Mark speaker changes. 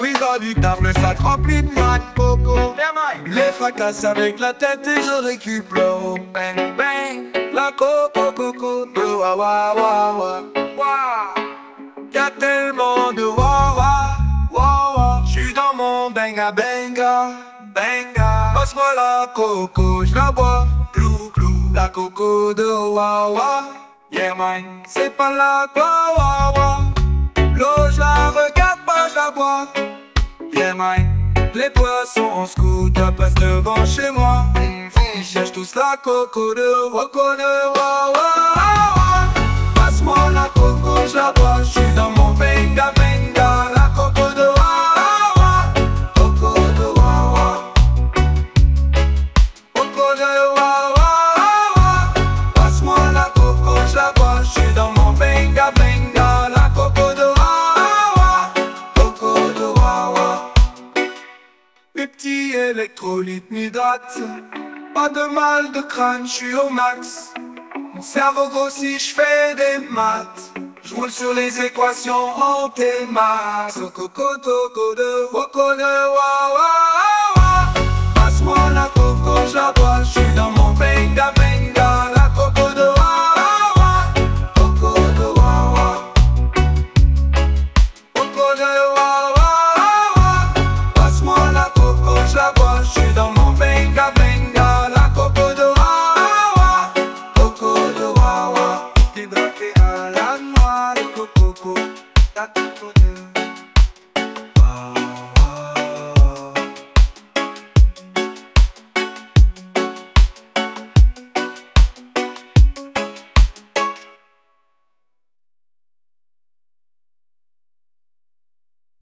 Speaker 1: Oui, dans du table, le sac rempli de noix de coco. Les fracasse avec la tête et je récupère. Bang, bang, la coco, coco, de wa wa wa wa. Wa. Y'a tellement de wa wa wa wa. J'suis dans mon benga benga, benga. Passe-moi la coco, j'la bois. Clou, clou, la coco de wa wa. Yeah man, c'est pas la wa wa wa. L'eau j'la regarde pas, j'la bois. Yeah man, les poissons en scooter passent devant chez moi. Ils cherchent tous la coco de wa wa wa. Passe-moi la coco, j'la bois. J'suis dans mon benga benga. La coco de wa wa. Coco de wa wa. Coco de wa wa. Passe-moi la coco, j'la bois. J'suis dans mon benga benga. La coco de wa wa. Coco de wa wa. Mes petits électrolytes m'hydratent. Pas de mal de crâne, j'suis au max. Mon cerveau grossit, j'fais des maths. J'roule sur les équations en thémates. Coco coco de coco de wa wa wa. Passe-moi la coco, j'la bois. J'suis dans mon benga benga. La coco de wa wa. Coco de wa wa. Coco de wa wa.